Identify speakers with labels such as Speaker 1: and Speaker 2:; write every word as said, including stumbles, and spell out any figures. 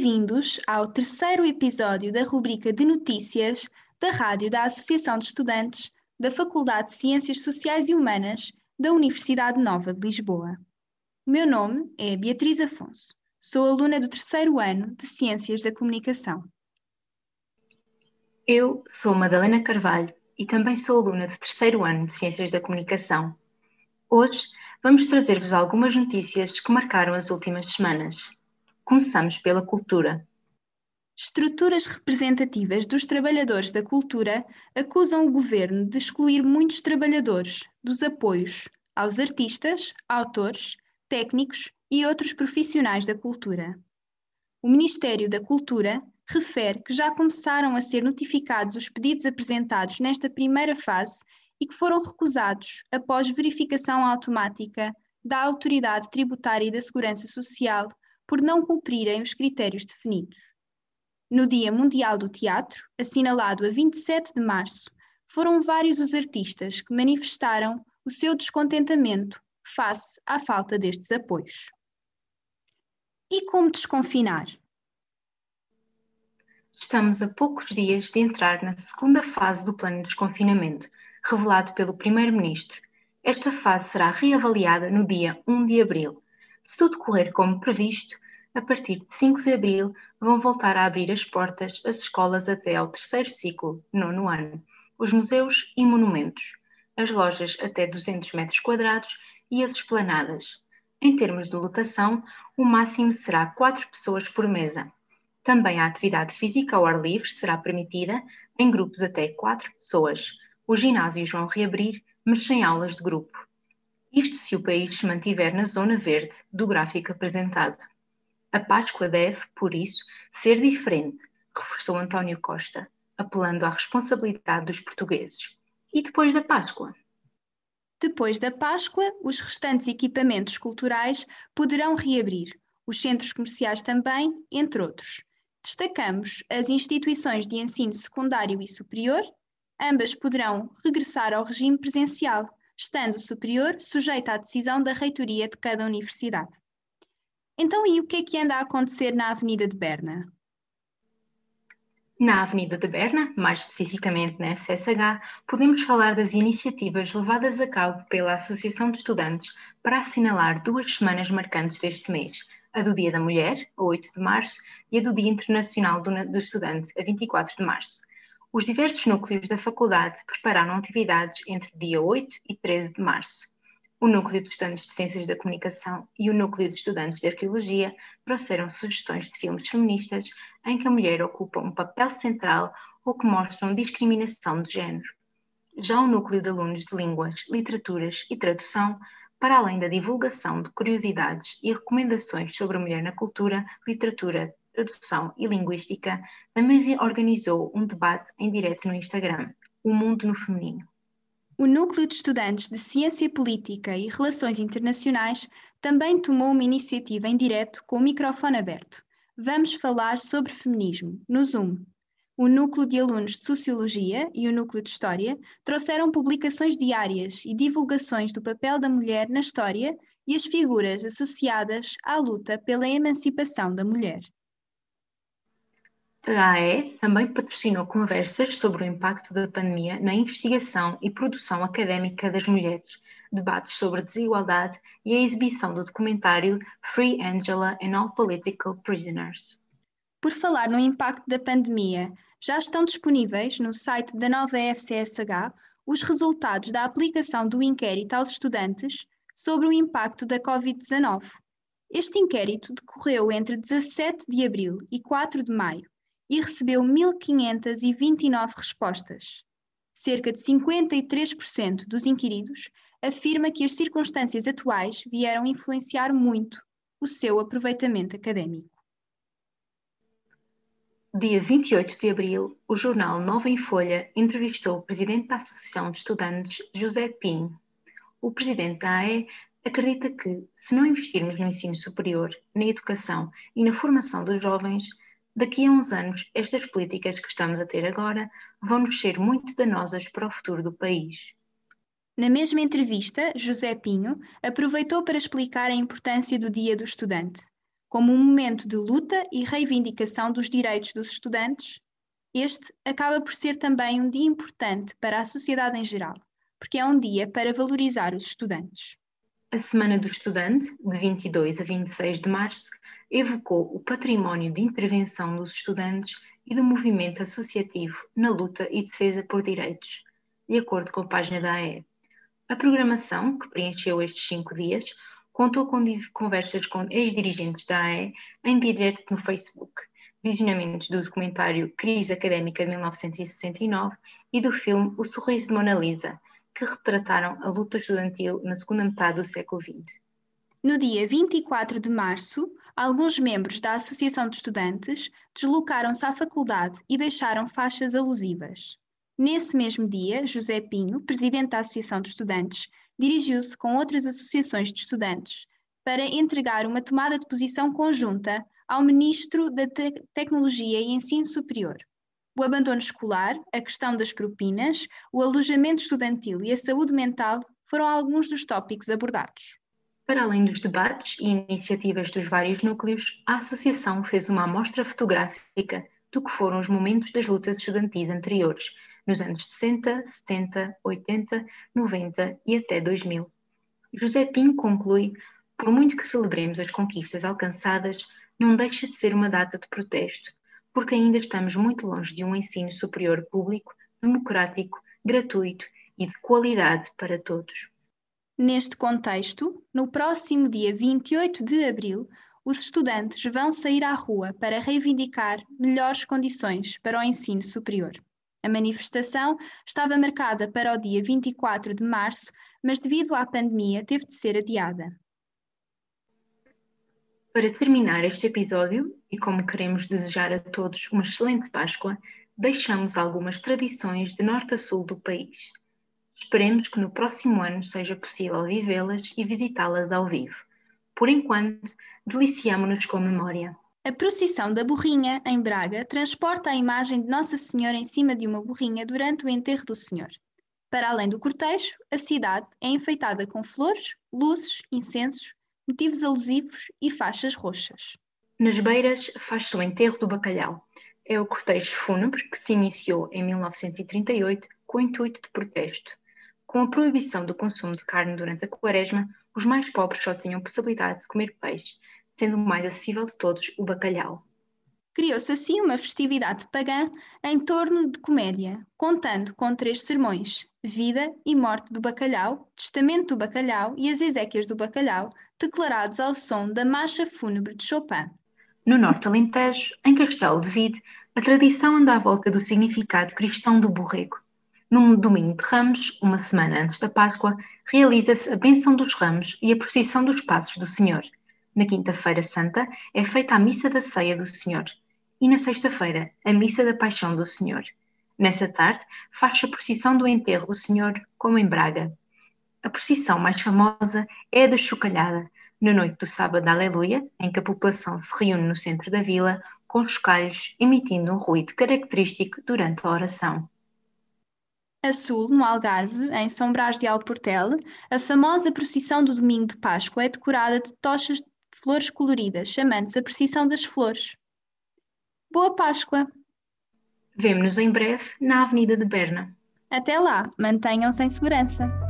Speaker 1: Bem-vindos ao terceiro episódio da rubrica de notícias da Rádio da Associação de Estudantes da Faculdade de Ciências Sociais e Humanas da Universidade Nova de Lisboa. O meu nome é Beatriz Afonso. Sou aluna do terceiro ano de Ciências da Comunicação.
Speaker 2: Eu sou Madalena Carvalho e também sou aluna de terceiro ano de Ciências da Comunicação. Hoje vamos trazer-vos algumas notícias que marcaram as últimas semanas. Começamos pela cultura.
Speaker 1: Estruturas representativas dos trabalhadores da cultura acusam o governo de excluir muitos trabalhadores dos apoios aos artistas, autores, técnicos e outros profissionais da cultura. O Ministério da Cultura refere que já começaram a ser notificados os pedidos apresentados nesta primeira fase e que foram recusados após verificação automática da Autoridade Tributária e da Segurança Social por não cumprirem os critérios definidos. No Dia Mundial do Teatro, assinalado a vinte e sete de março, foram vários os artistas que manifestaram o seu descontentamento face à falta destes apoios. E como desconfinar?
Speaker 2: Estamos a poucos dias de entrar na segunda fase do plano de desconfinamento, revelado pelo Primeiro-Ministro. Esta fase será reavaliada no dia primeiro de abril. Se tudo correr como previsto, a partir de cinco de abril vão voltar a abrir as portas as escolas até ao terceiro ciclo, nono ano, os museus e monumentos, as lojas até duzentos metros quadrados e as esplanadas. Em termos de lotação, o máximo será quatro pessoas por mesa. Também a atividade física ao ar livre será permitida em grupos até quatro pessoas. Os ginásios vão reabrir, mas sem aulas de grupo. Isto se o país se mantiver na zona verde do gráfico apresentado. A Páscoa deve, por isso, ser diferente, reforçou António Costa, apelando à responsabilidade dos portugueses. E depois da Páscoa?
Speaker 1: Depois da Páscoa, os restantes equipamentos culturais poderão reabrir, os centros comerciais também, entre outros. Destacamos as instituições de ensino secundário e superior, ambas poderão regressar ao regime presencial, estando o superior sujeito à decisão da reitoria de cada universidade. Então, e o que é que anda a acontecer na Avenida de Berna?
Speaker 2: Na Avenida de Berna, mais especificamente na F C S H, podemos falar das iniciativas levadas a cabo pela Associação de Estudantes para assinalar duas semanas marcantes deste mês, a do Dia da Mulher, a oito de março, e a do Dia Internacional do, do Estudante, a vinte e quatro de março. Os diversos núcleos da faculdade prepararam atividades entre dia oito e treze de março. O Núcleo de Estudantes de Ciências da Comunicação e o Núcleo de Estudantes de Arqueologia trouxeram sugestões de filmes feministas em que a mulher ocupa um papel central ou que mostram discriminação de género. Já o Núcleo de Alunos de Línguas, Literaturas e Tradução, para além da divulgação de curiosidades e recomendações sobre a mulher na cultura, literatura, tradução e linguística, também organizou um debate em direto no Instagram, O Mundo no Feminino.
Speaker 1: O Núcleo de Estudantes de Ciência Política e Relações Internacionais também tomou uma iniciativa em direto com o microfone aberto. Vamos falar sobre feminismo, no Zoom. O Núcleo de Alunos de Sociologia e o Núcleo de História trouxeram publicações diárias e divulgações do papel da mulher na história e as figuras associadas à luta pela emancipação da mulher.
Speaker 2: A A E também patrocinou conversas sobre o impacto da pandemia na investigação e produção académica das mulheres, debates sobre desigualdade e a exibição do documentário Free Angela and All Political Prisoners.
Speaker 1: Por falar no impacto da pandemia, já estão disponíveis no site da nova F C S H os resultados da aplicação do inquérito aos estudantes sobre o impacto da covid dezanove. Este inquérito decorreu entre dezassete de abril e quatro de maio e recebeu mil quinhentas e vinte e nove respostas. Cerca de cinquenta e três por cento dos inquiridos afirma que as circunstâncias atuais vieram influenciar muito o seu aproveitamento académico.
Speaker 2: Dia vinte e oito de abril, o jornal Nova em Folha entrevistou o presidente da Associação de Estudantes, José Pinho. O presidente da A E acredita que, se não investirmos no ensino superior, na educação e na formação dos jovens, daqui a uns anos, estas políticas que estamos a ter agora vão nos ser muito danosas para o futuro do país.
Speaker 1: Na mesma entrevista, José Pinho aproveitou para explicar a importância do Dia do Estudante. Como um momento de luta e reivindicação dos direitos dos estudantes, este acaba por ser também um dia importante para a sociedade em geral, porque é um dia para valorizar os estudantes.
Speaker 2: A Semana do Estudante, de vinte e dois a vinte e seis de março, evocou o património de intervenção dos estudantes e do movimento associativo na luta e defesa por direitos, de acordo com a página da A E. A programação, que preencheu estes cinco dias, contou com conversas com ex-dirigentes da A E em direto no Facebook, visionamentos do documentário Crise Académica de mil novecentos e sessenta e nove e do filme O Sorriso de Mona Lisa, que retrataram a luta estudantil na segunda metade do século vinte.
Speaker 1: No dia vinte e quatro de março, alguns membros da Associação de Estudantes deslocaram-se à faculdade e deixaram faixas alusivas. Nesse mesmo dia, José Pinho, presidente da Associação de Estudantes, dirigiu-se com outras associações de estudantes para entregar uma tomada de posição conjunta ao Ministro da Te- Tecnologia e Ensino Superior. O abandono escolar, a questão das propinas, o alojamento estudantil e a saúde mental foram alguns dos tópicos abordados.
Speaker 2: Para além dos debates e iniciativas dos vários núcleos, a Associação fez uma amostra fotográfica do que foram os momentos das lutas estudantis anteriores, nos anos sessenta, setenta, oitenta, noventa e até dois mil. José Pinho conclui: por muito que celebremos as conquistas alcançadas, não deixa de ser uma data de protesto, porque ainda estamos muito longe de um ensino superior público, democrático, gratuito e de qualidade para todos.
Speaker 1: Neste contexto, no próximo dia vinte e oito de abril, os estudantes vão sair à rua para reivindicar melhores condições para o ensino superior. A manifestação estava marcada para o dia vinte e quatro de março, mas devido à pandemia teve de ser adiada.
Speaker 2: Para terminar este episódio, e como queremos desejar a todos uma excelente Páscoa, deixamos algumas tradições de norte a sul do país. Esperemos que no próximo ano seja possível vivê-las e visitá-las ao vivo. Por enquanto, deliciamo-nos com a memória.
Speaker 1: A procissão da Burrinha, em Braga, transporta a imagem de Nossa Senhora em cima de uma burrinha durante o enterro do Senhor. Para além do cortejo, a cidade é enfeitada com flores, luzes, incensos, motivos alusivos e faixas roxas.
Speaker 2: Nas Beiras faz-se o enterro do bacalhau. É o cortejo fúnebre que se iniciou em mil novecentos e trinta e oito com o intuito de protesto. Com a proibição do consumo de carne durante a quaresma, os mais pobres só tinham possibilidade de comer peixe, sendo o mais acessível de todos o bacalhau.
Speaker 1: Criou-se assim uma festividade pagã em torno de comédia, contando com três sermões: vida e morte do bacalhau, testamento do bacalhau e as exéquias do bacalhau, declarados ao som da marcha fúnebre de Chopin.
Speaker 2: No Norte Alentejo, em Castelo de Vide, a tradição anda à volta do significado cristão do borrego. No domingo de Ramos, uma semana antes da Páscoa, realiza-se a bênção dos ramos e a procissão dos passos do Senhor. Na quinta-feira santa é feita a missa da ceia do Senhor. E na sexta-feira, a missa da paixão do Senhor. Nessa tarde, faz-se a procissão do enterro do Senhor, como em Braga. A procissão mais famosa é a da chocalhada, na noite do sábado da Aleluia, em que a população se reúne no centro da vila, com chocalhos, emitindo um ruído característico durante a oração.
Speaker 1: A sul, no Algarve, em São Brás de Alportel, a famosa procissão do domingo de Páscoa é decorada de tochas de flores coloridas, chamando-se a procissão das flores. Boa Páscoa!
Speaker 2: Vemo-nos em breve na Avenida de Berna.
Speaker 1: Até lá, mantenham-se em segurança.